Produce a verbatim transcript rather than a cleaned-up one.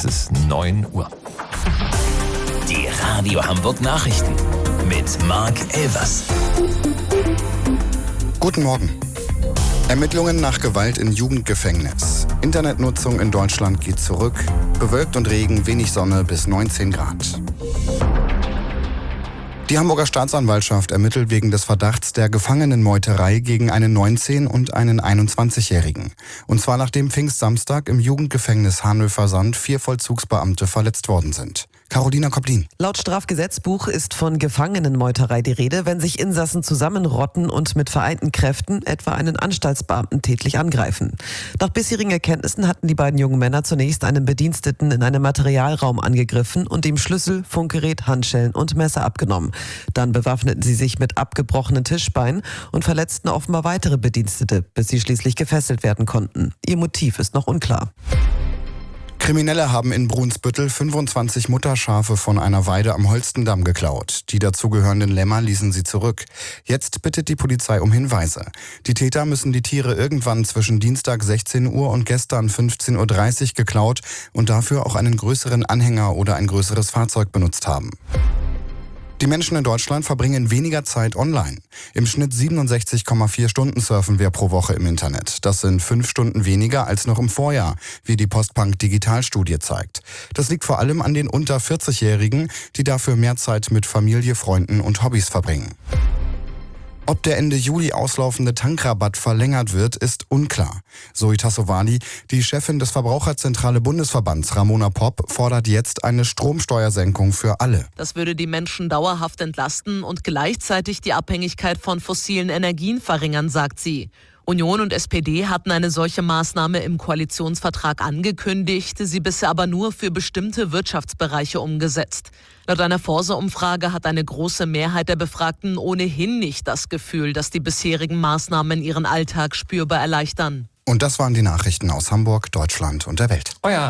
ist neun Uhr. Die Radio Hamburg Nachrichten mit Marc Elvers. Guten Morgen. Ermittlungen nach Gewalt in Jugendgefängnis. Internetnutzung in Deutschland geht zurück. Bewölkt und Regen, wenig Sonne bis neunzehn Grad. Die Hamburger Staatsanwaltschaft ermittelt wegen des Verdachts der Gefangenenmeuterei gegen einen neunzehn- und einen einundzwanzigjährigen. Und zwar nachdem Pfingstsamstag im Jugendgefängnis Hanöver-Sand vier Vollzugsbeamte verletzt worden sind. Carolina Koplin. Laut Strafgesetzbuch ist von Gefangenenmeuterei die Rede, wenn sich Insassen zusammenrotten und mit vereinten Kräften etwa einen Anstaltsbeamten tätlich angreifen. Nach bisherigen Erkenntnissen hatten die beiden jungen Männer zunächst einen Bediensteten in einem Materialraum angegriffen und ihm Schlüssel, Funkgerät, Handschellen und Messer abgenommen. Dann bewaffneten sie sich mit abgebrochenen Tischbeinen und verletzten offenbar weitere Bedienstete, bis sie schließlich gefesselt werden konnten. Ihr Motiv ist noch unklar. Kriminelle haben in Brunsbüttel fünfundzwanzig Mutterschafe von einer Weide am Holstendamm geklaut. Die dazugehörenden Lämmer ließen sie zurück. Jetzt bittet die Polizei um Hinweise. Die Täter müssen die Tiere irgendwann zwischen Dienstag sechzehn Uhr und gestern fünfzehn Uhr dreißig geklaut und dafür auch einen größeren Anhänger oder ein größeres Fahrzeug benutzt haben. Die Menschen in Deutschland verbringen weniger Zeit online. Im Schnitt siebenundsechzig Komma vier Stunden surfen wir pro Woche im Internet. Das sind fünf Stunden weniger als noch im Vorjahr, wie die Postbank Digitalstudie zeigt. Das liegt vor allem an den unter vierzigjährigen, die dafür mehr Zeit mit Familie, Freunden und Hobbys verbringen. Ob der Ende Juli auslaufende Tankrabatt verlängert wird, ist unklar. Zoe Tassovali, die Chefin des Verbraucherzentrale Bundesverbands Ramona Popp, fordert jetzt eine Stromsteuersenkung für alle. Das würde die Menschen dauerhaft entlasten und gleichzeitig die Abhängigkeit von fossilen Energien verringern, sagt sie. Union und S P D hatten eine solche Maßnahme im Koalitionsvertrag angekündigt, sie bisher aber nur für bestimmte Wirtschaftsbereiche umgesetzt. Laut einer Forsa-Umfrage hat eine große Mehrheit der Befragten ohnehin nicht das Gefühl, dass die bisherigen Maßnahmen ihren Alltag spürbar erleichtern. Und das waren die Nachrichten aus Hamburg, Deutschland und der Welt. Euer